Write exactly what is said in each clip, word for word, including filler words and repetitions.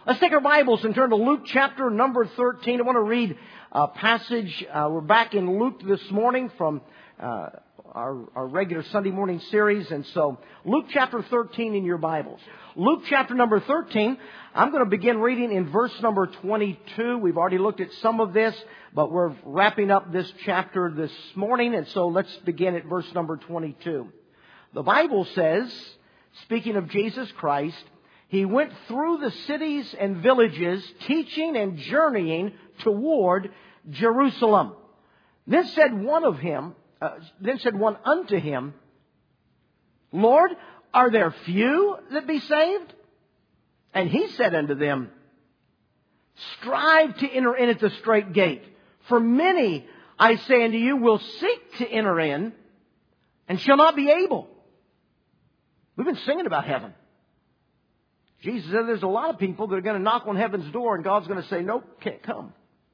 Let's take our Bibles and turn to Luke chapter number thirteen. I want to read a passage. Uh, we're back in Luke this morning from uh, our, our regular Sunday morning series. And so Luke chapter thirteen in your Bibles. Luke chapter number thirteen. I'm going to begin reading in verse number twenty-two. We've already looked at some of this, but we're wrapping up this chapter this morning. And so let's begin at verse number twenty-two. The Bible says, speaking of Jesus Christ, He went through the cities and villages, teaching and journeying toward Jerusalem. Then said one of him, uh, then said one unto him, Lord, are there few that be saved? And he said unto them, Strive to enter in at the strait gate. For many, I say unto you, will seek to enter in, and shall not be able. We've been singing about heaven. Jesus said there's a lot of people that are going to knock on heaven's door and God's going to say, nope, can't come.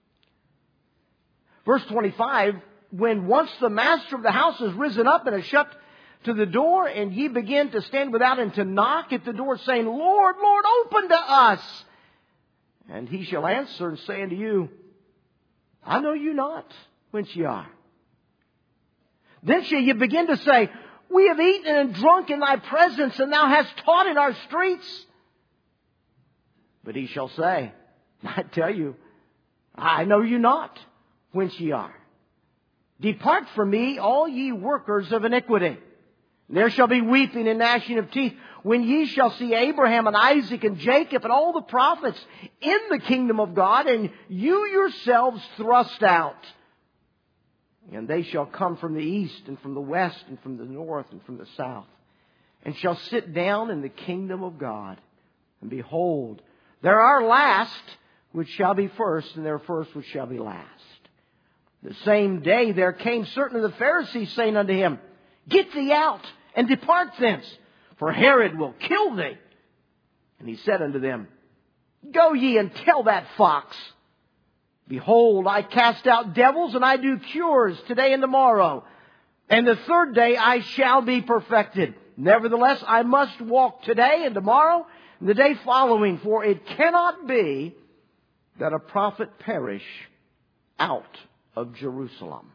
Verse twenty-five, when once the master of the house is risen up and is shut to the door, and ye begin to stand without and to knock at the door, saying, Lord, Lord, open to us. And he shall answer and say unto you, I know you not whence ye are. Then shall ye begin to say, We have eaten and drunk in thy presence, and thou hast taught in our streets. But he shall say, I tell you, I know you not whence ye are. Depart from me, all ye workers of iniquity. And there shall be weeping and gnashing of teeth, when ye shall see Abraham and Isaac and Jacob and all the prophets in the kingdom of God, and you yourselves thrust out. And they shall come from the east and from the west and from the north and from the south, and shall sit down in the kingdom of God. And behold, there are last which shall be first, and there are first which shall be last. The same day there came certain of the Pharisees, saying unto him, Get thee out, and depart thence, for Herod will kill thee. And he said unto them, Go ye and tell that fox, Behold, I cast out devils, and I do cures today and tomorrow. And the third day I shall be perfected. Nevertheless, I must walk today and tomorrow and the day following, for it cannot be that a prophet perish out of Jerusalem.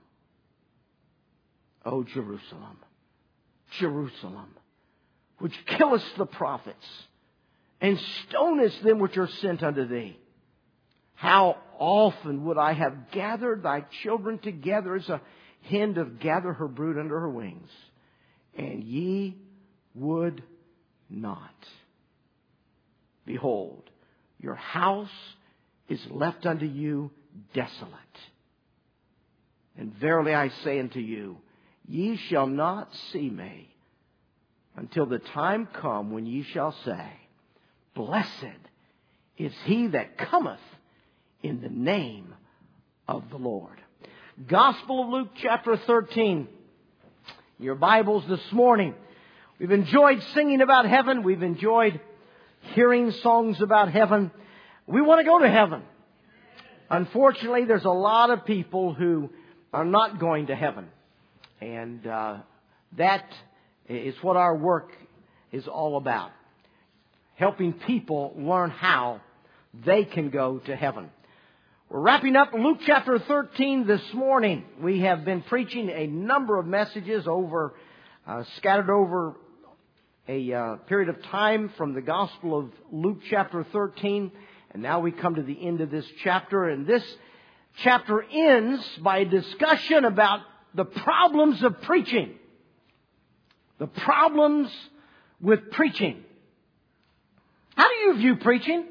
O Jerusalem, Jerusalem, which killest the prophets, and stonest them which are sent unto thee. How often would I have gathered thy children together as a hen doth gather her brood under her wings, and ye would not. Behold, your house is left unto you desolate. And verily I say unto you, ye shall not see me until the time come when ye shall say, Blessed is he that cometh in the name of the Lord. Gospel of Luke chapter thirteen. Your Bibles this morning. We've enjoyed singing about heaven. We've enjoyed hearing songs about heaven. We want to go to heaven. Unfortunately, there's a lot of people who are not going to heaven. And uh, that is what our work is all about. Helping people learn how they can go to heaven. We're wrapping up Luke chapter thirteen this morning. We have been preaching a number of messages over, uh, scattered over a uh, period of time from the Gospel of Luke chapter thirteen. And now we come to the end of this chapter. And this chapter ends by a discussion about the problems of preaching. The problems with preaching. How do you view preaching?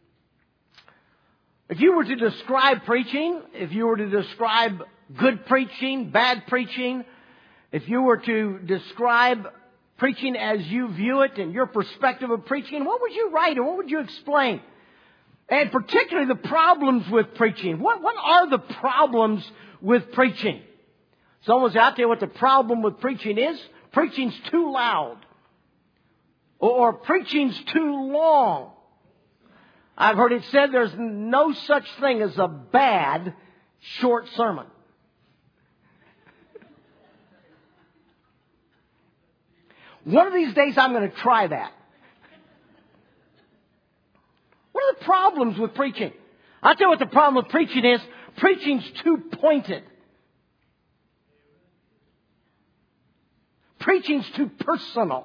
If you were to describe preaching, if you were to describe good preaching, bad preaching, if you were to describe preaching as you view it and your perspective of preaching, what would you write and what would you explain? And particularly the problems with preaching. What, what are the problems with preaching? Someone's out there what the problem with preaching is. Preaching's too loud. Or, or preaching's too long. I've heard it said there's no such thing as a bad short sermon. One of these days I'm going to try that. What are the problems with preaching? I'll tell you what the problem with preaching is. Preaching's too pointed. Preaching's too personal.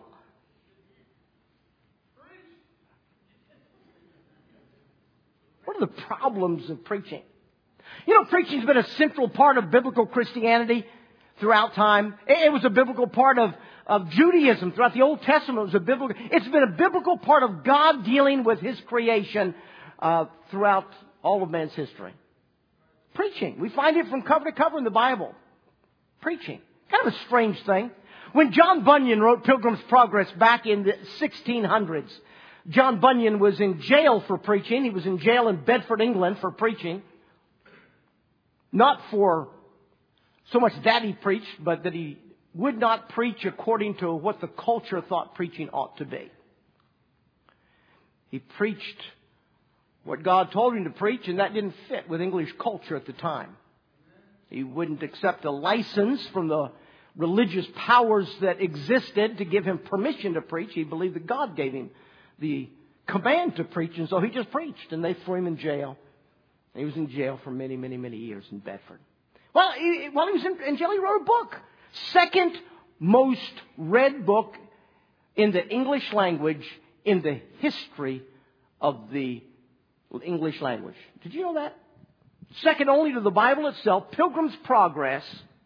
What are the problems of preaching? You know, preaching's been a central part of biblical Christianity throughout time. It was a biblical part of, of Judaism throughout the Old Testament. It was a biblical, it's been a biblical part of God dealing with His creation uh, throughout all of man's history. Preaching. We find it from cover to cover in the Bible. Preaching. Kind of a strange thing. When John Bunyan wrote Pilgrim's Progress back in the sixteen hundreds, John Bunyan was in jail for preaching. He was in jail in Bedford, England for preaching. Not for so much that he preached, but that he would not preach according to what the culture thought preaching ought to be. He preached what God told him to preach, and that didn't fit with English culture at the time. He wouldn't accept a license from the religious powers that existed to give him permission to preach. He believed that God gave him the command to preach, and so he just preached, and they threw him in jail. And he was in jail for many, many, many years in Bedford. Well, he, while he was in, in jail, he wrote a book. Second most read book in the English language in the history of the English language. Did you know that? Second only to the Bible itself, Pilgrim's Progress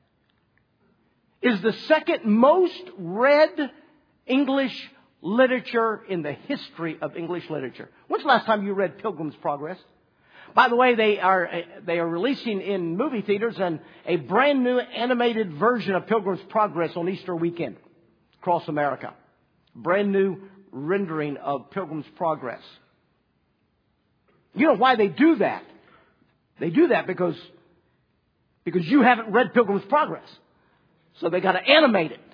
is the second most read English literature in the history of English literature. When's the last time you read Pilgrim's Progress? By the way, they are they are releasing in movie theaters an, a brand new animated version of Pilgrim's Progress on Easter weekend across America. Brand new rendering of Pilgrim's Progress. You know why they do that? They do that because, because you haven't read Pilgrim's Progress. So they got to animate it.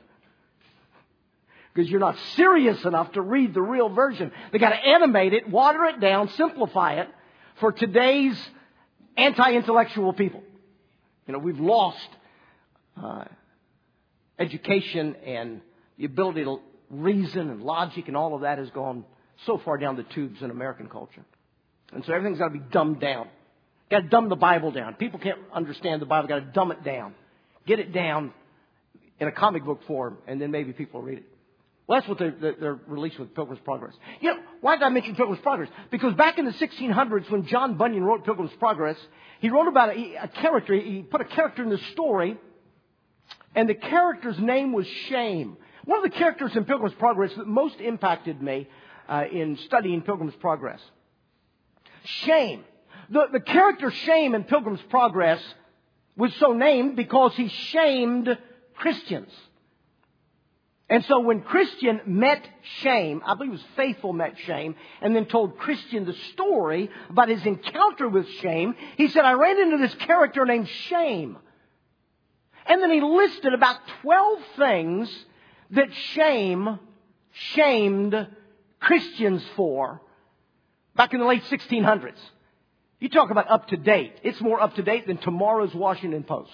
Because you're not serious enough to read the real version. They got to animate it, water it down, simplify it for today's anti-intellectual people. You know, we've lost uh, education, and the ability to reason and logic and all of that has gone so far down the tubes in American culture. And so everything's got to be dumbed down. Got to dumb the Bible down. People can't understand the Bible. Got to dumb it down. Get it down in a comic book form, and then maybe people will read it. Well, that's what they're, they're released with Pilgrim's Progress. You know, why did I mention Pilgrim's Progress? Because back in the sixteen hundreds, when John Bunyan wrote Pilgrim's Progress, he wrote about a, a character. He put a character in the story, and the character's name was Shame. One of the characters in Pilgrim's Progress that most impacted me uh, in studying Pilgrim's Progress. Shame. The, the character Shame in Pilgrim's Progress was so named because he shamed Christians. And so when Christian met Shame, I believe it was Faithful met Shame, and then told Christian the story about his encounter with Shame, he said, I ran into this character named Shame. And then he listed about twelve things that Shame shamed Christians for back in the late sixteen hundreds. You talk about up to date. It's more up to date than tomorrow's Washington Post.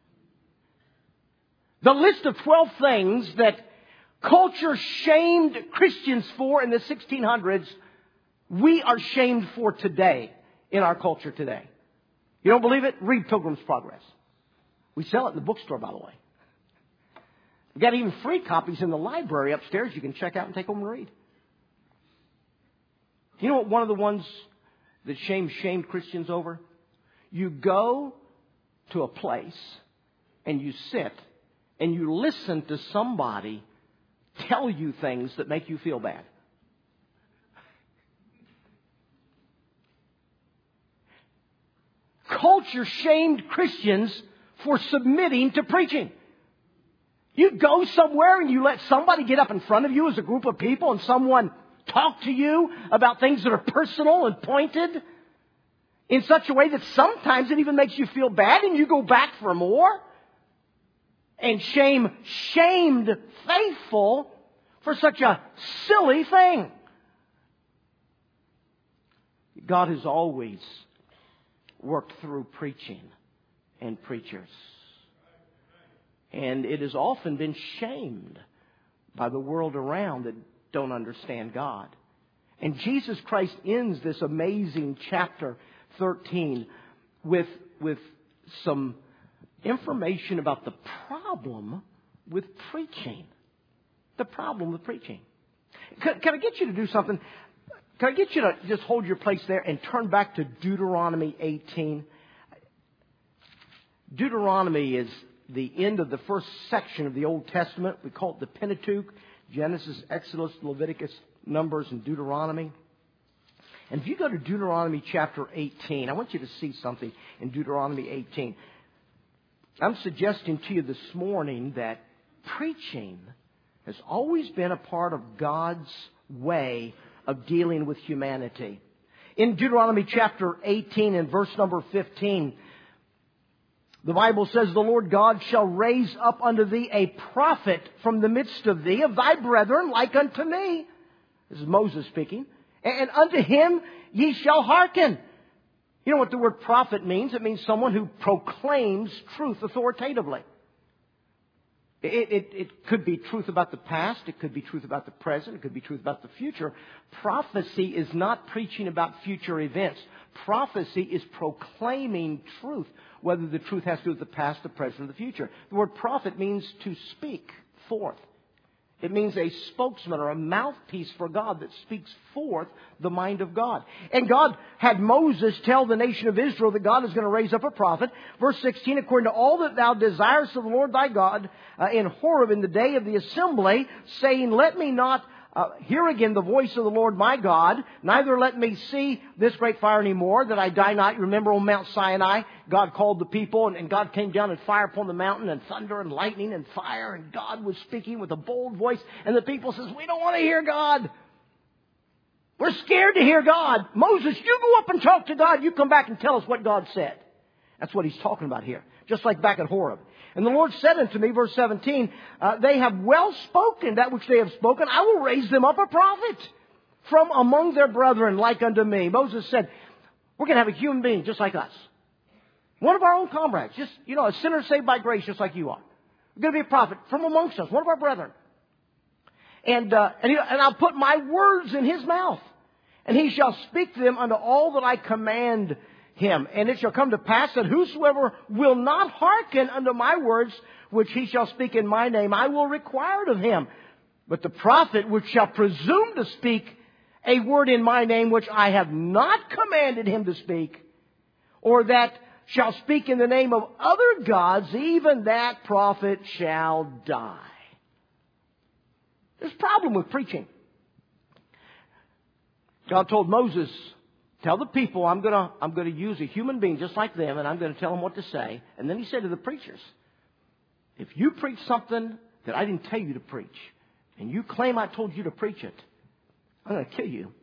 The list of twelve things that culture shamed Christians for in the sixteen hundreds, we are shamed for today in our culture today. You don't believe it? Read Pilgrim's Progress. We sell it in the bookstore, by the way. We've got even free copies in the library upstairs you can check out and take home and read. You know what one of the ones that shame shamed Christians over? You go to a place and you sit and you listen to somebody tell you things that make you feel bad. Culture shamed Christians for submitting to preaching. You go somewhere and you let somebody get up in front of you as a group of people and someone talk to you about things that are personal and pointed in such a way that sometimes it even makes you feel bad and you go back for more. And shame shamed Faithful for such a silly thing. God has always worked through preaching and preachers. And it has often been shamed by the world around that don't understand God. And Jesus Christ ends this amazing chapter thirteen with, with some information about the problem with preaching. The problem with preaching. Can, can I get you to do something? Can I get you to just hold your place there and turn back to Deuteronomy eighteen? Deuteronomy is the end of the first section of the Old Testament. We call it the Pentateuch. Genesis, Exodus, Leviticus, Numbers, and Deuteronomy. And if you go to Deuteronomy chapter eighteen, I want you to see something in Deuteronomy eighteen. I'm suggesting to you this morning that preaching has always been a part of God's way of dealing with humanity. In Deuteronomy chapter eighteen and verse number fifteen, the Bible says, "The Lord God shall raise up unto thee a prophet from the midst of thee, of thy brethren, like unto me." This is Moses speaking. "And unto him ye shall hearken." You know what the word prophet means? It means someone who proclaims truth authoritatively. It, it, it could be truth about the past. It could be truth about the present. It could be truth about the future. Prophecy is not preaching about future events. Prophecy is proclaiming truth, whether the truth has to do with the past, the present, or the future. The word prophet means to speak forth. It means a spokesman or a mouthpiece for God that speaks forth the mind of God. And God had Moses tell the nation of Israel that God is going to raise up a prophet. Verse sixteen, "According to all that thou desirest of the Lord thy God uh, in Horeb in the day of the assembly, saying, Let me not uh, hear again the voice of the Lord my God, neither let me see this great fire anymore, that I die not." You remember on Mount Sinai, God called the people, and, and God came down and fire upon the mountain, and thunder and lightning and fire, and God was speaking with a bold voice, and the people says, "We don't want to hear God. We're scared to hear God. Moses, you go up and talk to God. You come back and tell us what God said." That's what he's talking about here. Just like back at Horeb. "And the Lord said unto me," verse seventeen, uh, "They have well spoken that which they have spoken. I will raise them up a prophet from among their brethren like unto me." Moses said, we're going to have a human being just like us. One of our own comrades. Just, you know, a sinner saved by grace just like you are. We're going to be a prophet from amongst us. One of our brethren. And, uh, and, he, and I'll put my words in his mouth. And he shall speak to them unto all that I command him. And it shall come to pass that whosoever will not hearken unto my words, which he shall speak in my name, I will require it of him. But the prophet which shall presume to speak a word in my name, which I have not commanded him to speak, or that shall speak in the name of other gods, even that prophet shall die. There's a problem with preaching. God told Moses, tell the people I'm going to I'm going to use a human being just like them, and I'm going to tell them what to say. And then he said to the preachers, if you preach something that I didn't tell you to preach, and you claim I told you to preach it, I'm going to kill you.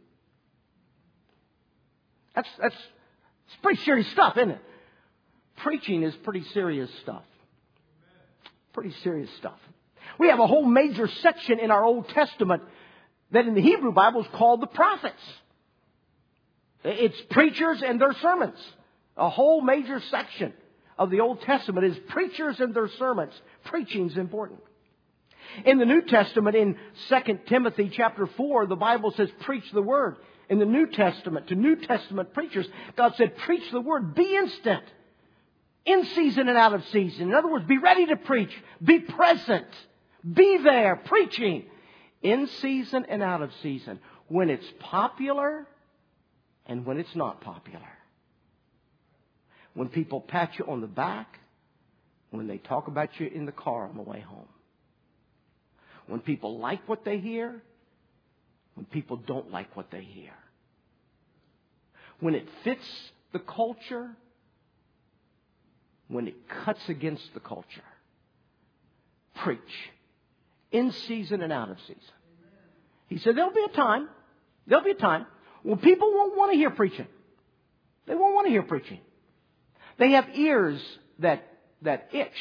That's that's it's pretty serious stuff, isn't it? Preaching is pretty serious stuff. Pretty serious stuff. We have a whole major section in our Old Testament that in the Hebrew Bible is called the prophets. It's preachers and their sermons. A whole major section of the Old Testament is preachers and their sermons. Preaching is important. In the New Testament, in Second Timothy chapter four, the Bible says, preach the word. In the New Testament, to New Testament preachers, God said, preach the word. Be instant. In season and out of season. In other words, be ready to preach. Be present. Be there preaching. In season and out of season. When it's popular and when it's not popular. When people pat you on the back. When they talk about you in the car on the way home. When people like what they hear. When people don't like what they hear. When it fits the culture. When it cuts against the culture. Preach. In season and out of season. He said there'll be a time. There'll be a time when people won't want to hear preaching. They won't want to hear preaching. They have ears that, that itch.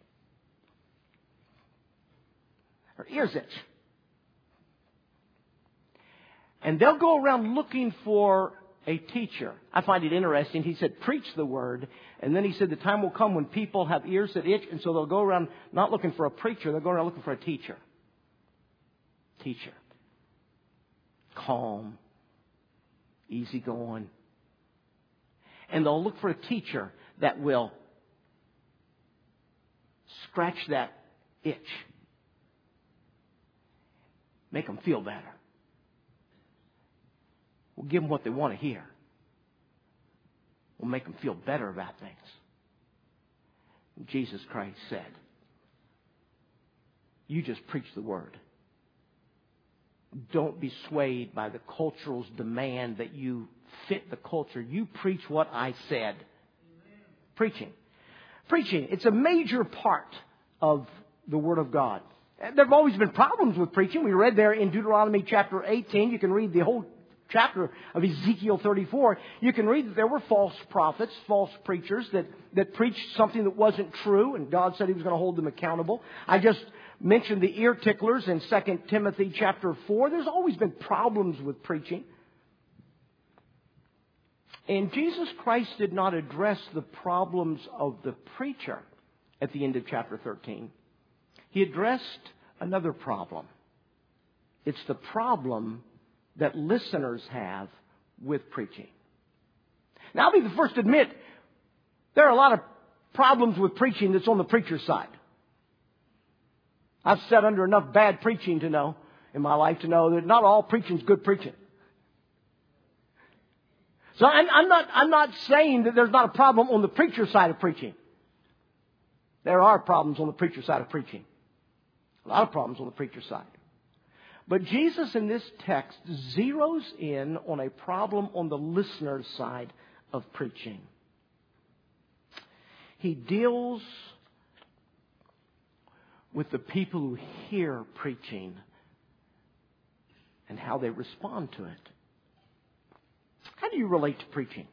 Or ears itch. And they'll go around looking for a teacher. I find it interesting. He said, preach the word. And then he said the time will come when people have ears that itch. And so they'll go around not looking for a preacher. They'll go around looking for a teacher. Teacher. Calm. easy going. And they'll look for a teacher that will scratch that itch. Make them feel better. We'll give them what they want to hear. We'll make them feel better about things. And Jesus Christ said, you just preach the word. Don't be swayed by the culture's demand that you fit the culture. You preach what I said. Amen. Preaching. Preaching, it's a major part of the Word of God. There have always been problems with preaching. We read there in Deuteronomy chapter eighteen. You can read the whole chapter of Ezekiel thirty-four. You can read that there were false prophets, false preachers that, that preached something that wasn't true, and God said He was going to hold them accountable. I just mentioned the ear ticklers in Second Timothy chapter four. There's always been problems with preaching. And Jesus Christ did not address the problems of the preacher at the end of chapter thirteen. He addressed another problem. It's the problem that listeners have with preaching. Now, I'll be the first to admit there are a lot of problems with preaching that's on the preacher's side. I've sat under enough bad preaching to know, in my life, to know that not all preaching is good preaching. So I'm, I'm not, I'm not saying that there's not a problem on the preacher's side of preaching. There are problems on the preacher's side of preaching. A lot of problems on the preacher's side. But Jesus in this text zeroes in on a problem on the listener's side of preaching. He deals with the people who hear preaching and how they respond to it. How do you relate to preaching?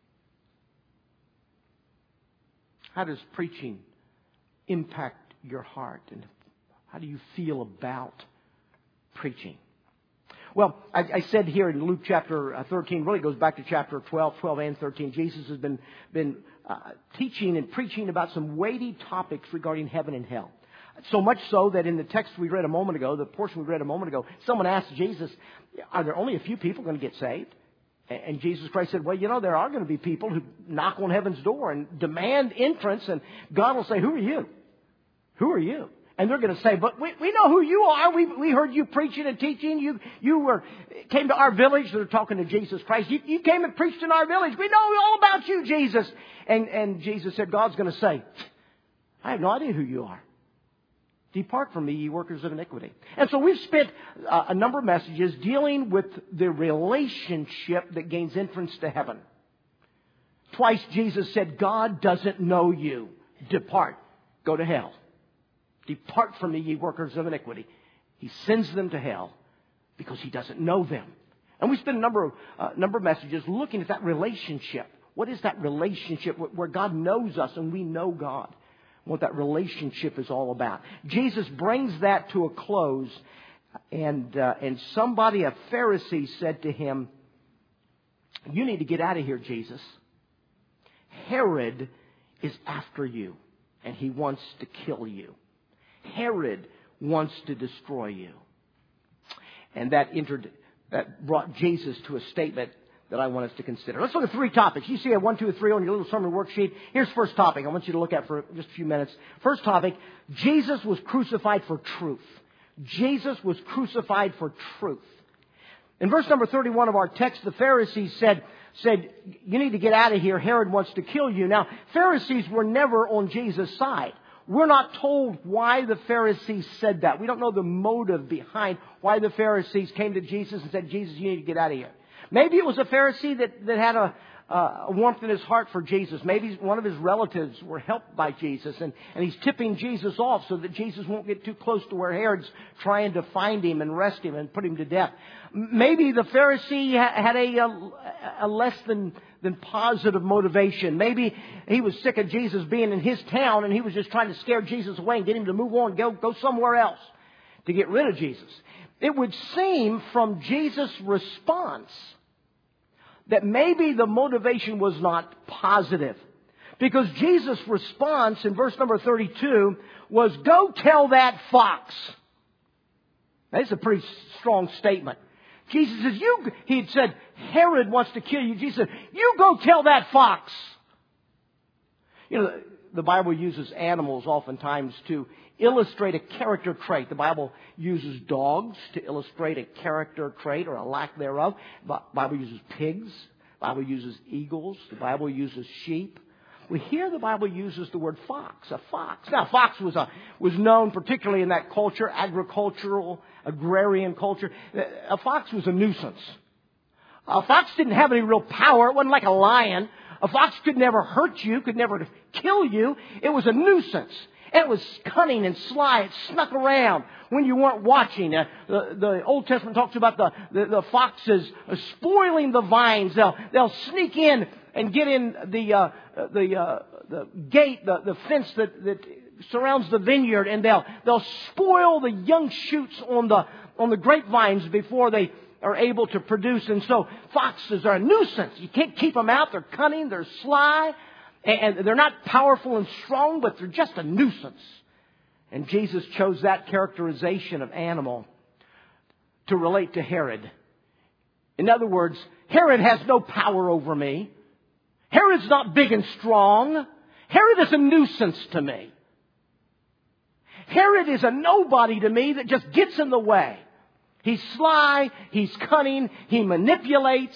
How does preaching impact your heart? And how do you feel about preaching? Well, I, I said here in Luke chapter thirteen, really goes back to chapter twelve, twelve and thirteen. Jesus has been, been uh, teaching and preaching about some weighty topics regarding heaven and hell. So much so that in the text we read a moment ago, the portion we read a moment ago, someone asked Jesus, are there only a few people going to get saved? And Jesus Christ said, well, you know, there are going to be people who knock on heaven's door and demand entrance, and God will say, who are you? Who are you? And they're going to say, but we, we know who you are. We, we heard you preaching and teaching. You, you were, came to our village. They're talking to Jesus Christ. You, you came and preached in our village. We know all about you, Jesus. And, and Jesus said, God's going to say, I have no idea who you are. Depart from me, ye workers of iniquity. And so we've spent uh, a number of messages dealing with the relationship that gains entrance to heaven. Twice Jesus said, God doesn't know you. Depart. Go to hell. Depart from me, ye workers of iniquity. He sends them to hell because He doesn't know them. And we spent a number of, uh, number of messages looking at that relationship. What is that relationship where God knows us and we know God? What that relationship is all about. Jesus brings that to a close, and uh, and somebody, a Pharisee, said to Him, you need to get out of here, Jesus. Herod is after you, and he wants to kill you. Herod wants to destroy you. And that entered, that brought Jesus to a statement that I want us to consider. Let's look at three topics. You see a one, two, and three on your little sermon worksheet. Here's first topic I want you to look at for just a few minutes. First topic, Jesus was crucified for truth. Jesus was crucified for truth. In verse number thirty-one of our text, the Pharisees said, said, you need to get out of here. Herod wants to kill you. Now, Pharisees were never on Jesus' side. We're not told why the Pharisees said that. We don't know the motive behind why the Pharisees came to Jesus and said, Jesus, you need to get out of here. Maybe it was a Pharisee that, that had a, uh, a warmth in his heart for Jesus. Maybe one of his relatives were helped by Jesus, and, and he's tipping Jesus off so that Jesus won't get too close to where Herod's trying to find him and arrest him and put him to death. Maybe the Pharisee had a, a, a less than, than positive motivation. Maybe he was sick of Jesus being in his town, and he was just trying to scare Jesus away and get him to move on, go, go somewhere else to get rid of Jesus. It would seem from Jesus' response that maybe the motivation was not positive. Because Jesus' response in verse number thirty-two was, go tell that fox. That's a pretty strong statement. Jesus says, you, he had said, Herod wants to kill you. Jesus said, you go tell that fox. You know, the Bible uses animals oftentimes to illustrate a character trait. The Bible uses dogs to illustrate a character trait or a lack thereof. The Bible uses pigs. The Bible uses eagles. The Bible uses sheep. We hear the Bible uses the word fox, a fox. Now, fox was a, was known particularly in that culture, agricultural, agrarian culture. A fox was a nuisance. A fox didn't have any real power. It wasn't like a lion. A fox could never hurt you, could never kill you. It was a nuisance. And it was cunning and sly. It snuck around when you weren't watching. Uh, the, the Old Testament talks about the, the, the foxes spoiling the vines. They'll, they'll sneak in and get in the uh, the uh, the gate, the, the fence that, that surrounds the vineyard, and they'll they'll spoil the young shoots on the on the grapevines before they are able to produce. And so foxes are a nuisance. You can't keep them out. They're cunning. They're sly. And they're not powerful and strong, but they're just a nuisance. And Jesus chose that characterization of animal to relate to Herod. In other words, Herod has no power over me. Herod's not big and strong. Herod is a nuisance to me. Herod is a nobody to me that just gets in the way. He's sly, he's cunning, he manipulates.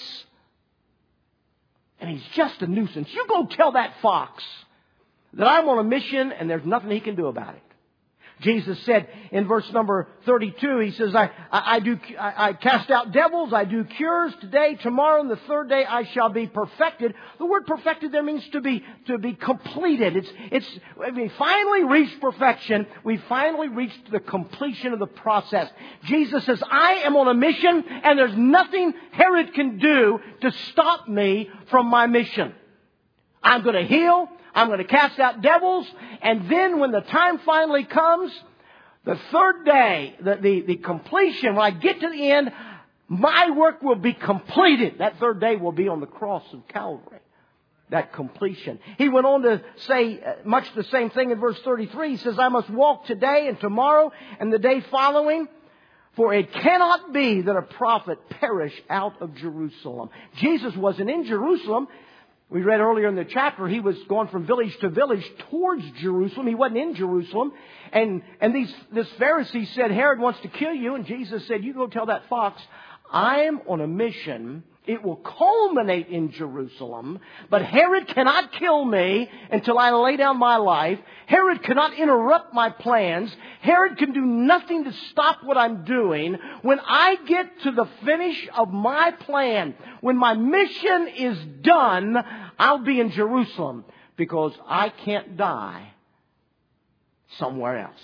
And he's just a nuisance. You go tell that fox that I'm on a mission and there's nothing he can do about it. Jesus said in verse number thirty-two, he says, I, I, I do, I, I cast out devils, I do cures today, tomorrow, and the third day I shall be perfected. The word perfected there means to be, to be completed. It's, it's, we finally reached perfection. We finally reached the completion of the process. Jesus says, I am on a mission and there's nothing Herod can do to stop me from my mission. I'm going to heal. I'm going to cast out devils. And then when the time finally comes, the third day, the, the, the completion, when I get to the end, my work will be completed. That third day will be on the cross of Calvary. That completion. He went on to say much the same thing in verse thirty-three. He says, I must walk today and tomorrow and the day following. For it cannot be that a prophet perish out of Jerusalem. Jesus wasn't in Jerusalem. We read earlier in the chapter, he was going from village to village towards Jerusalem. He wasn't in Jerusalem. And, and these, this Pharisee said, Herod wants to kill you. And Jesus said, you go tell that fox, I'm on a mission. It will culminate in Jerusalem. But Herod cannot kill me until I lay down my life. Herod cannot interrupt my plans. Herod can do nothing to stop what I'm doing. When I get to the finish of my plan, when my mission is done, I'll be in Jerusalem because I can't die somewhere else.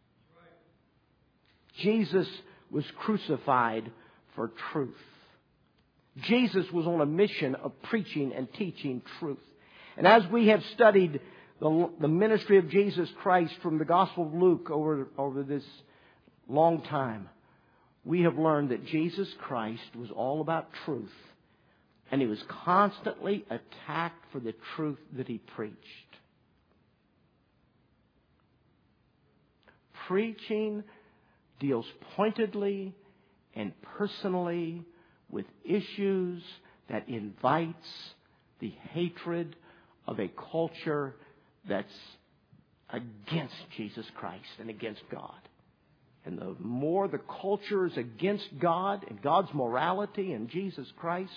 Jesus was crucified for truth. Jesus was on a mission of preaching and teaching truth. And as we have studied the, the ministry of Jesus Christ from the Gospel of Luke over, over this long time, we have learned that Jesus Christ was all about truth. And he was constantly attacked for the truth that he preached. Preaching deals pointedly and personally with issues that invites the hatred of a culture that's against Jesus Christ and against God. And the more the culture is against God and God's morality and Jesus Christ,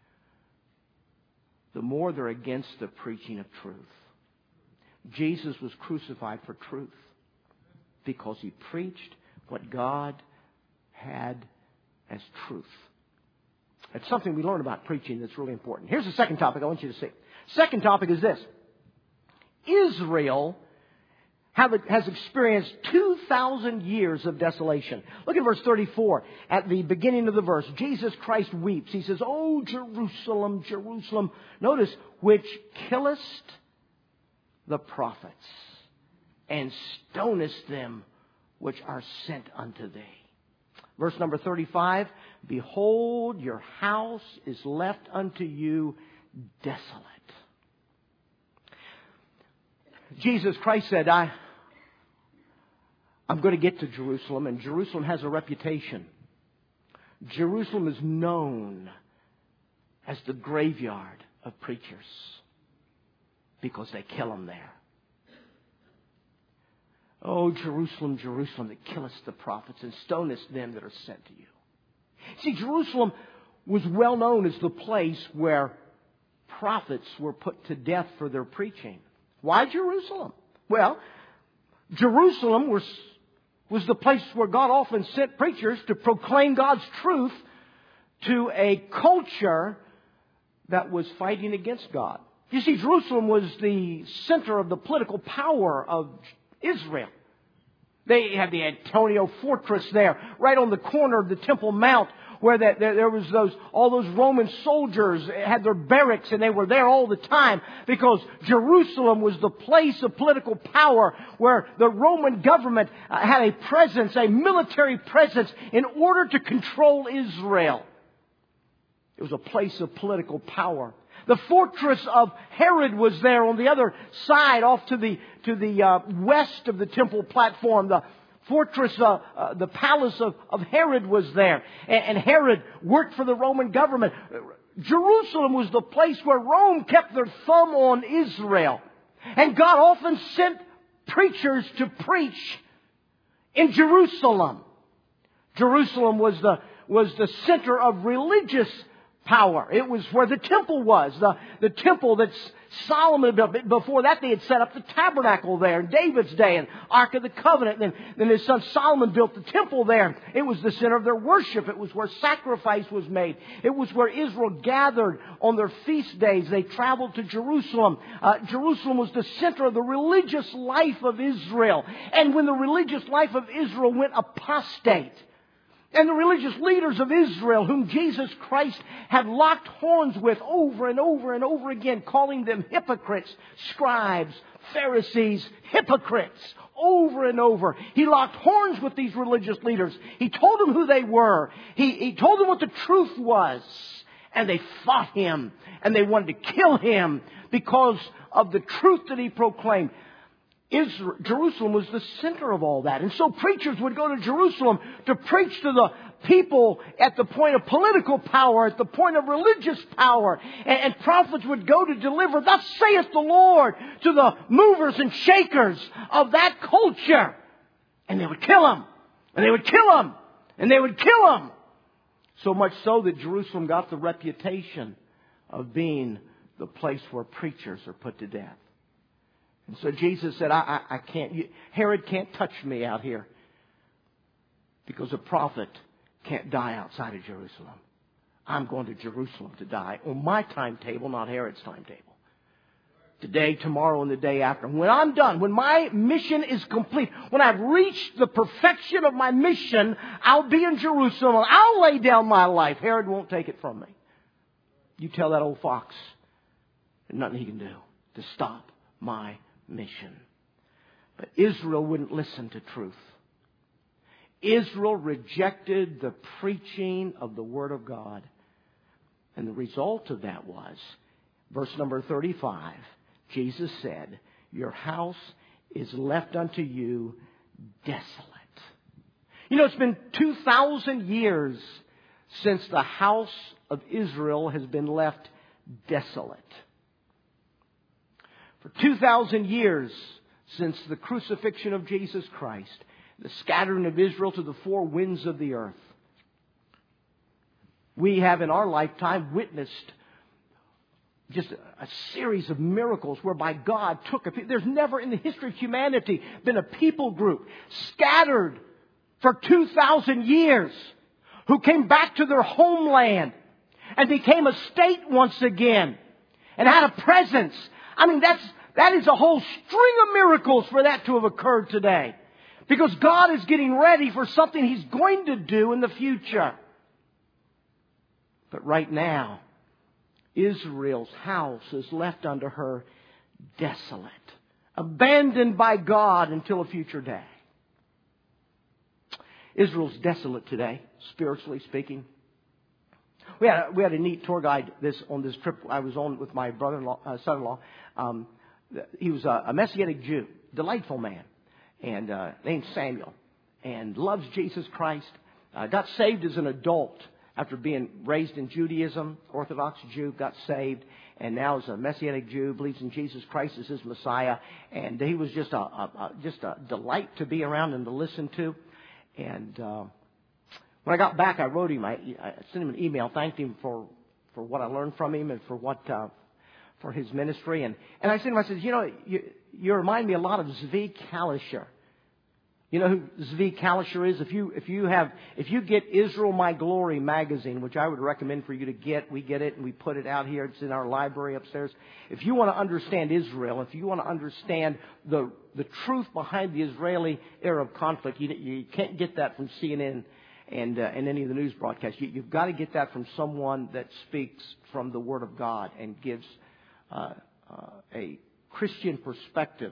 the more they're against the preaching of truth. Jesus was crucified for truth because he preached what God had as truth. It's something we learn about preaching that's really important. Here's the second topic I want you to see. Second topic is this. Israel have, has experienced two thousand years of desolation. Look at verse thirty-four. At the beginning of the verse, Jesus Christ weeps. He says, "O Jerusalem, Jerusalem." Notice, which killest the prophets and stonest them which are sent unto thee. Verse number thirty-five, behold, your house is left unto you desolate. Jesus Christ said, I, I'm going to get to Jerusalem, and Jerusalem has a reputation. Jerusalem is known as the graveyard of preachers because they kill them there. Oh, Jerusalem, Jerusalem, that killest the prophets and stonest them that are sent to you. See, Jerusalem was well known as the place where prophets were put to death for their preaching. Why Jerusalem? Well, Jerusalem was, was the place where God often sent preachers to proclaim God's truth to a culture that was fighting against God. You see, Jerusalem was the center of the political power of Israel. They had the Antonia Fortress there, right on the corner of the Temple Mount, where that, there, there was those all those Roman soldiers had their barracks, and they were there all the time because Jerusalem was the place of political power where the Roman government had a presence, a military presence, in order to control Israel. It was a place of political power. The fortress of Herod was there on the other side, off to the to the uh, west of the temple platform. The fortress, uh, uh, the palace of, of Herod was there. And, and Herod worked for the Roman government. Jerusalem was the place where Rome kept their thumb on Israel. And God often sent preachers to preach in Jerusalem. Jerusalem was the was the center of religious power. It was where the temple was. The, the temple that Solomon built. Before that, they had set up the tabernacle there in David's day, and Ark of the Covenant. And then, then his son Solomon built the temple there. It was the center of their worship. It was where sacrifice was made. It was where Israel gathered on their feast days. They traveled to Jerusalem. Uh, Jerusalem was the center of the religious life of Israel. And when the religious life of Israel went apostate, and the religious leaders of Israel, whom Jesus Christ had locked horns with over and over and over again, calling them hypocrites, scribes, Pharisees, hypocrites, over and over. He locked horns with these religious leaders. He told them who they were. He, he told them what the truth was. And they fought him. And they wanted to kill him because of the truth that he proclaimed. Israel, Jerusalem was the center of all that. And so preachers would go to Jerusalem to preach to the people at the point of political power, at the point of religious power. And, and prophets would go to deliver, thus saith the Lord, to the movers and shakers of that culture. And they would kill them. And they would kill them. And they would kill them. So much so that Jerusalem got the reputation of being the place where preachers are put to death. And so Jesus said, I, I, I can't, you, Herod can't touch me out here because a prophet can't die outside of Jerusalem. I'm going to Jerusalem to die on my timetable, not Herod's timetable. Today, tomorrow, and the day after. When I'm done, when my mission is complete, when I've reached the perfection of my mission, I'll be in Jerusalem. I'll lay down my life. Herod won't take it from me. You tell that old fox, there's nothing he can do to stop my mission. But Israel wouldn't listen to truth. Israel rejected the preaching of the Word of God. And the result of that was, verse number thirty-five, Jesus said, your house is left unto you desolate. You know, it's been two thousand years since the house of Israel has been left desolate. For two thousand years since the crucifixion of Jesus Christ, the scattering of Israel to the four winds of the earth, we have in our lifetime witnessed just a, a series of miracles whereby God took a people. There's never in the history of humanity been a people group scattered for two thousand years who came back to their homeland and became a state once again and had a presence. I mean, that's, that is a whole string of miracles for that to have occurred today. Because God is getting ready for something He's going to do in the future. But right now, Israel's house is left unto her desolate, abandoned by God until a future day. Israel's desolate today, spiritually speaking. We had a, we had a neat tour guide this on this trip I was on with my brother-in-law, uh, son-in-law. Um, he was a, a Messianic Jew, delightful man, and uh, named Samuel, and loves Jesus Christ. uh, got saved as an adult after being raised in Judaism, Orthodox Jew, got saved, and now is a Messianic Jew, believes in Jesus Christ as his Messiah, and he was just a, a, a just a delight to be around and to listen to. And uh, when I got back, I wrote him, I, I sent him an email, thanked him for, for what I learned from him and for what uh, for his ministry, and and I said to him, I said, you know, you, you remind me a lot of Zvi Kalisher. You know who Zvi Kalisher is? If you if you have if you get Israel My Glory magazine, which I would recommend for you to get, we get it and we put it out here. It's in our library upstairs. If you want to understand Israel, if you want to understand the the truth behind the Israeli-Arab conflict, you, you can't get that from C N N and uh, and any of the news broadcasts. You, you've got to get that from someone that speaks from the Word of God and gives uh, uh, a Christian perspective.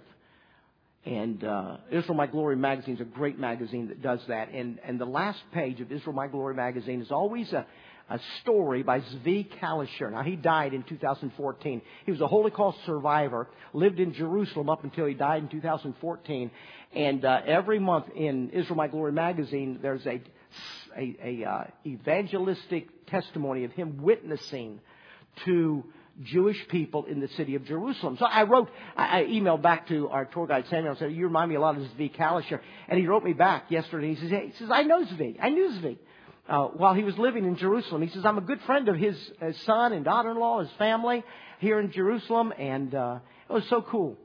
And uh, Israel My Glory magazine is a great magazine that does that. And, and the last page of Israel My Glory magazine is always a, a story by Zvi Kalisher. Now, he died in two thousand fourteen. He was a Holocaust survivor, lived in Jerusalem up until he died in two thousand fourteen. And uh, every month in Israel My Glory magazine, there's a, a, a uh, evangelistic testimony of him witnessing to Jewish people in the city of Jerusalem. So I wrote, I emailed back to our tour guide Samuel and said, you remind me a lot of Zvi Kalisher. And he wrote me back yesterday. He says, hey, he says I know Zvi. I knew Zvi uh, while he was living in Jerusalem. He says, I'm a good friend of his, his son and daughter-in-law, his family here in Jerusalem. And uh, it was so cool.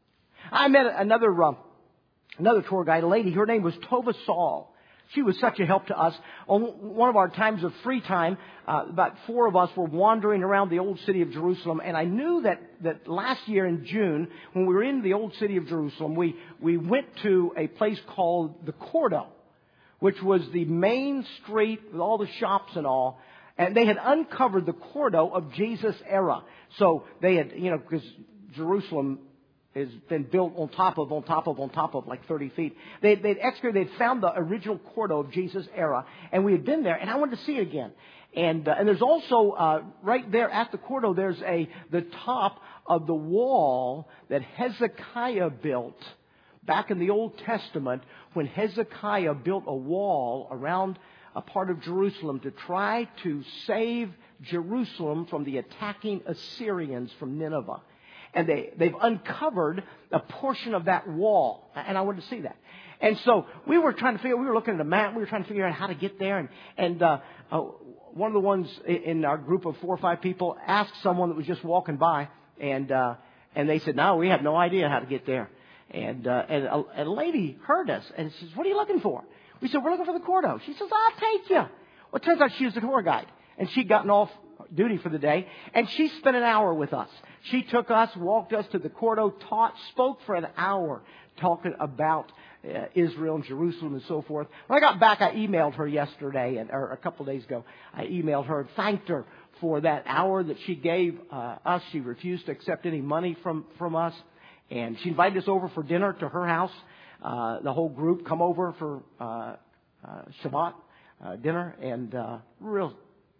I met another, uh, another tour guide, a lady. Her name was Tova Saul. She was such a help to us. On one of our times of free time, uh, about four of us were wandering around the old city of Jerusalem. And I knew that, that last year in June, when we were in the old city of Jerusalem, we, we went to a place called the Cordo, which was the main street with all the shops and all. And they had uncovered the Cordo of Jesus' era. So they had, you know, because Jerusalem has been built on top of, on top of, on top of, like thirty feet. They, they'd excavated, they'd found the original Cordo of Jesus' era, and we had been there, and I wanted to see it again. And uh, and there's also uh, right there at the Cordo, there's a the top of the wall that Hezekiah built back in the Old Testament, when Hezekiah built a wall around a part of Jerusalem to try to save Jerusalem from the attacking Assyrians from Nineveh. And they, they've uncovered a portion of that wall. And I wanted to see that. And so we were trying to figure, we were looking at a map, we were trying to figure out how to get there. And, and uh, uh, one of the ones in our group of four or five people asked someone that was just walking by. And uh, and they said, no, we have no idea how to get there. And, uh, and a, a lady heard us and says, what are you looking for? We said, we're looking for the Cordo. She says, I'll take you. Well, it turns out she was the tour guide. And she'd gotten off duty for the day. And she spent an hour with us. She took us, walked us to the Cordo, taught, spoke for an hour talking about uh, Israel and Jerusalem and so forth. When I got back, I emailed her yesterday, and, or a couple of days ago. I emailed her and thanked her for that hour that she gave uh, us. She refused to accept any money from, from us. And she invited us over for dinner to her house. Uh, the whole group come over for uh, uh, Shabbat uh, dinner, and uh, real.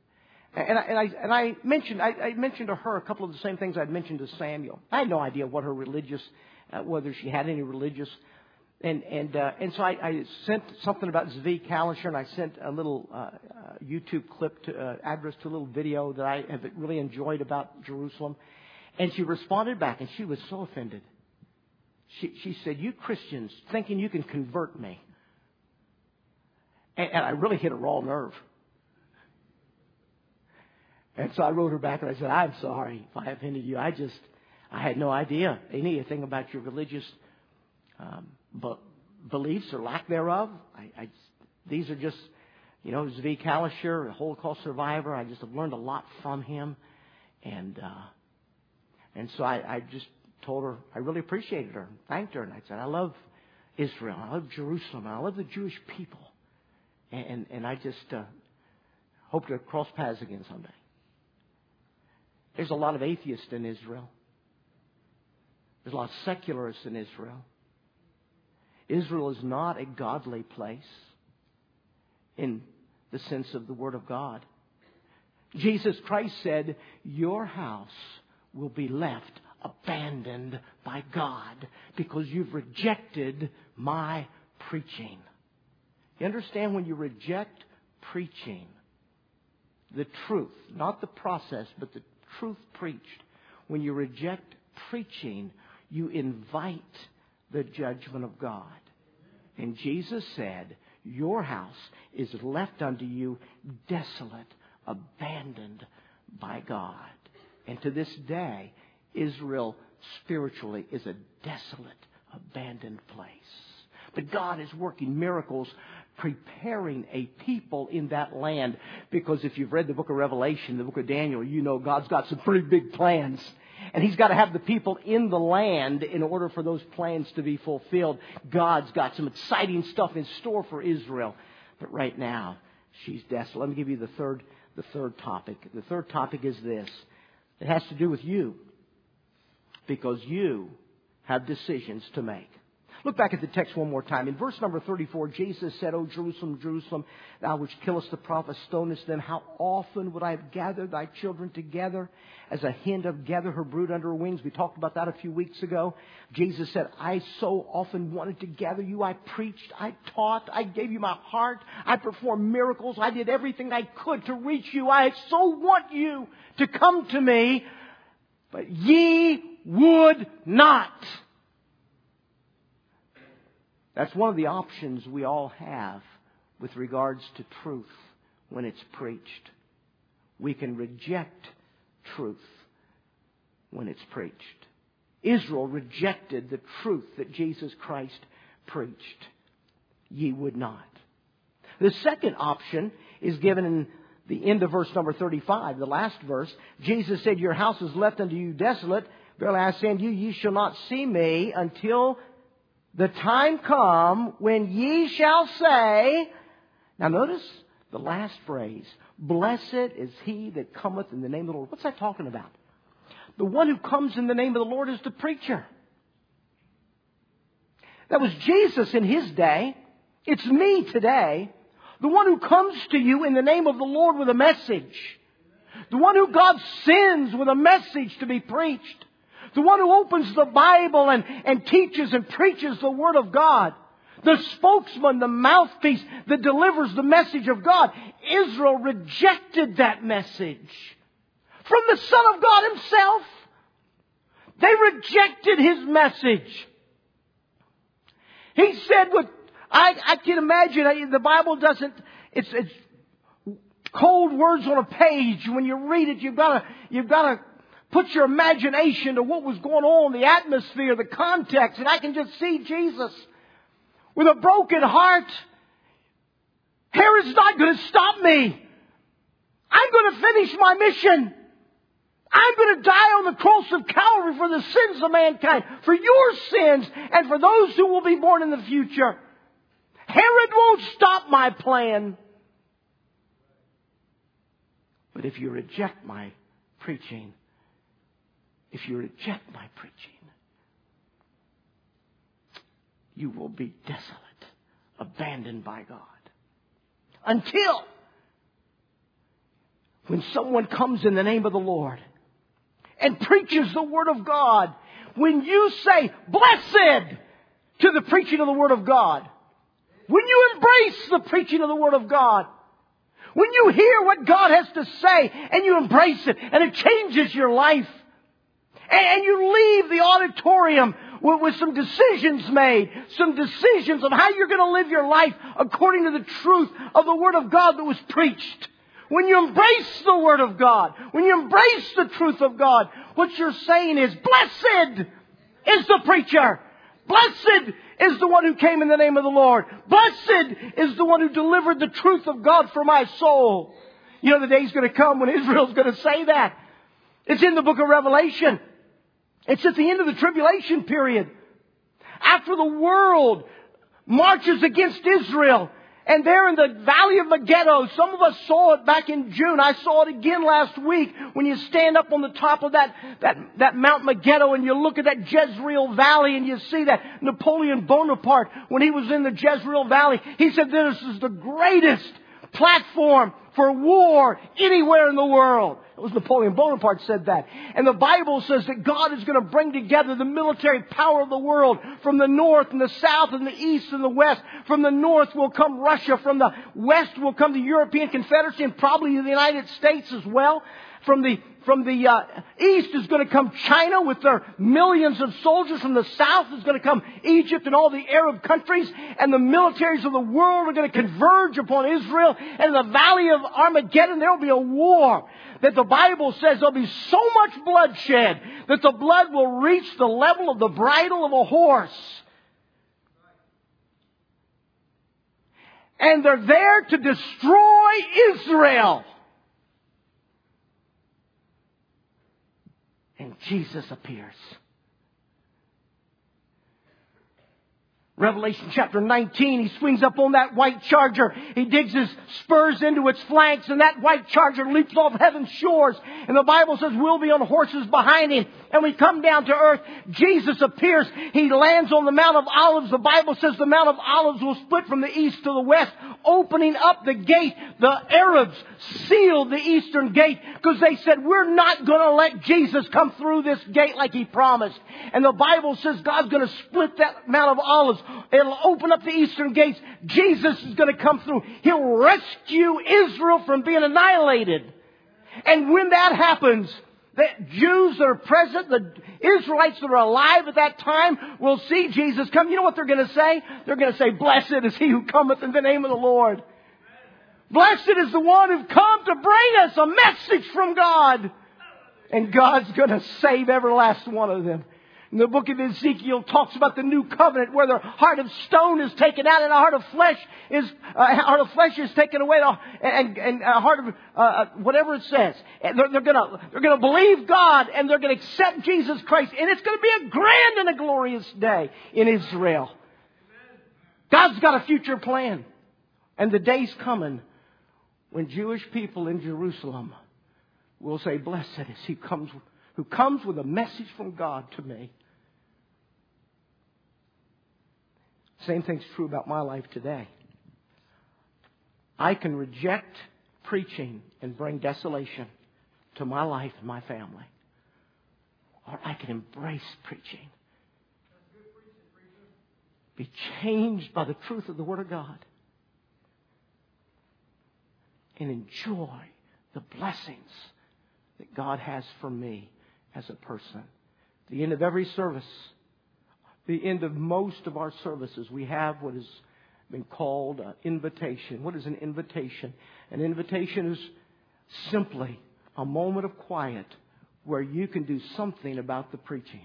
And I, and I and I mentioned I, I mentioned to her a couple of the same things I'd mentioned to Samuel. I had no idea what her religious, uh, whether she had any religious, and and uh, and so I, I sent something about Zvi Kalisher, and I sent a little uh, uh, YouTube clip to uh, address to a little video that I have really enjoyed about Jerusalem, and she responded back, and she was so offended. She she said, "You Christians thinking you can convert me," and, and I really hit a raw nerve. And so I wrote her back and I said, I'm sorry if I offended you. I just, I had no idea anything about your religious um, be- beliefs or lack thereof. I, I, these are just, you know, Zvi Kalisher, a Holocaust survivor. I just have learned a lot from him. And uh, and so I, I just told her I really appreciated her, thanked her. And I said, I love Israel. I love Jerusalem. I love the Jewish people. And, and, and I just uh, hope to cross paths again someday. There's a lot of atheists in Israel. There's a lot of secularists in Israel. Israel is not a godly place in the sense of the Word of God. Jesus Christ said, your house will be left abandoned by God because you've rejected my preaching. You understand, when you reject preaching, the truth, not the process, but the truth preached, when you reject preaching, you invite the judgment of God. And Jesus said, your house is left unto you desolate, abandoned by God. And to this day, Israel spiritually is a desolate, abandoned place. But God is working miracles, preparing a people in that land. Because if you've read the book of Revelation, the book of Daniel, you know God's got some pretty big plans. And He's got to have the people in the land in order for those plans to be fulfilled. God's got some exciting stuff in store for Israel. But right now, she's desolate. Let me give you the third, the third topic. The third topic is this. It has to do with you. Because you have decisions to make. Look back at the text one more time. In verse number thirty-four, Jesus said, O Jerusalem, Jerusalem, thou which killest the prophets, stonest them, how often would I have gathered thy children together, as a hen doth gather her brood under her wings? We talked about that a few weeks ago. Jesus said, I so often wanted to gather you. I preached, I taught, I gave you my heart, I performed miracles, I did everything I could to reach you. I so want you to come to me, but ye would not. That's one of the options we all have with regards to truth when it's preached. We can reject truth when it's preached. Israel rejected the truth that Jesus Christ preached. Ye would not. The second option is given in the end of verse number thirty-five, the last verse. Jesus said, your house is left unto you desolate. Verily I say unto you, ye shall not see me until the time come when ye shall say, now notice the last phrase, blessed is he that cometh in the name of the Lord. What's that talking about? The one who comes in the name of the Lord is the preacher. That was Jesus in His day. It's me today. The one who comes to you in the name of the Lord with a message. The one who God sends with a message to be preached. The one who opens the Bible and, and teaches and preaches the Word of God. The spokesman, the mouthpiece that delivers the message of God. Israel rejected that message. From the Son of God Himself. They rejected His message. He said, with, I, I can imagine, the Bible doesn't, it's, it's cold words on a page. When you read it, you've got to, you've got to put your imagination to what was going on, the atmosphere, the context. And I can just see Jesus with a broken heart. Herod's not going to stop me. I'm going to finish my mission. I'm going to die on the cross of Calvary for the sins of mankind, for your sins, and for those who will be born in the future. Herod won't stop my plan. But if you reject my preaching, if you reject my preaching, you will be desolate, abandoned by God. Until when someone comes in the name of the Lord and preaches the Word of God, when you say, blessed to the preaching of the Word of God, when you embrace the preaching of the Word of God, when you hear what God has to say and you embrace it and it changes your life, and you leave the auditorium with some decisions made, some decisions on how you're going to live your life according to the truth of the Word of God that was preached. When you embrace the Word of God, when you embrace the truth of God, what you're saying is, blessed is the preacher. Blessed is the one who came in the name of the Lord. Blessed is the one who delivered the truth of God for my soul. You know, the day's going to come when Israel's going to say that. It's in the book of Revelation. It's at the end of the tribulation period. After the world marches against Israel. And there in the valley of Megiddo, some of us saw it back in June. I saw it again last week when you stand up on the top of that, that, that Mount Megiddo and you look at that Jezreel Valley and you see that Napoleon Bonaparte, when he was in the Jezreel Valley, he said, this is the greatest platform for war anywhere in the world. It was Napoleon Bonaparte said that. And the Bible says that God is going to bring together the military power of the world from the north and the south and the east and the west. From the north will come Russia. From the west will come the European Confederacy and probably the United States as well. From the from the uh, east is going to come China with their millions of soldiers. From the south is going to come Egypt and all the Arab countries. And the militaries of the world are going to converge upon Israel. And in the valley of Armageddon there will be a war that the Bible says there'll be so much bloodshed that the blood will reach the level of the bridle of a horse. And they're there to destroy Israel. And Jesus appears. Revelation chapter nineteen, he swings up on that white charger. He digs his spurs into its flanks, and that white charger leaps off heaven's shores. And the Bible says we'll be on horses behind him. And we come down to earth. Jesus appears. He lands on the Mount of Olives. The Bible says the Mount of Olives will split from the east to the west, opening up the gate. The Arabs sealed the eastern gate because they said, we're not going to let Jesus come through this gate like he promised. And the Bible says God's going to split that Mount of Olives. It'll open up the eastern gates. Jesus is going to come through. He'll rescue Israel from being annihilated. And when that happens, the Jews that are present, the Israelites that are alive at that time will see Jesus come. You know what they're going to say? They're going to say, blessed is he who cometh in the name of the Lord. Blessed is the one who come to bring us a message from God. And God's going to save every last one of them. And the book of Ezekiel talks about the new covenant where the heart of stone is taken out and a heart of flesh is uh, heart of flesh is taken away, and and a heart of uh, whatever it says. And they're, they're gonna they're gonna believe God and they're gonna accept Jesus Christ, and it's gonna be a grand and a glorious day in Israel. God's got a future plan, and the day's coming when Jewish people in Jerusalem will say, "Blessed is he comes who comes with a message from God to me." Same thing's true about my life today. I can reject preaching and bring desolation to my life and my family. Or I can embrace preaching. Be changed by the truth of the Word of God. And enjoy the blessings that God has for me as a person. The end of every service, the end of most of our services, we have what has been called an invitation. What is an invitation? An invitation is simply a moment of quiet where you can do something about the preaching.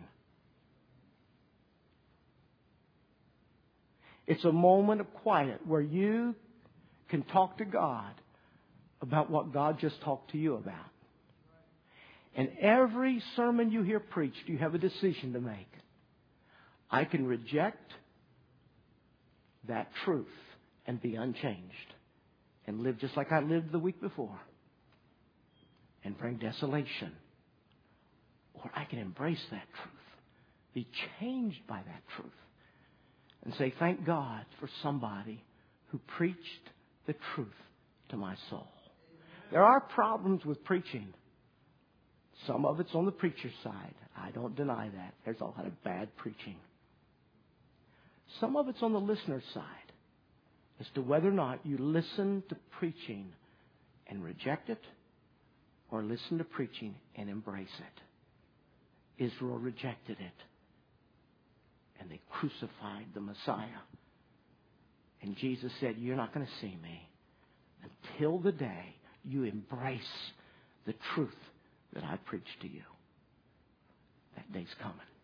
It's a moment of quiet where you can talk to God about what God just talked to you about. And every sermon you hear preached, you have a decision to make. I can reject that truth and be unchanged and live just like I lived the week before and bring desolation. Or I can embrace that truth, be changed by that truth, and say, thank God for somebody who preached the truth to my soul. There are problems with preaching. Some of it's on the preacher's side. I don't deny that. There's a lot of bad preaching. Some of it's on the listener's side as to whether or not you listen to preaching and reject it or listen to preaching and embrace it. Israel rejected it, and they crucified the Messiah. And Jesus said, you're not going to see me until the day you embrace the truth that I preach to you. That day's coming.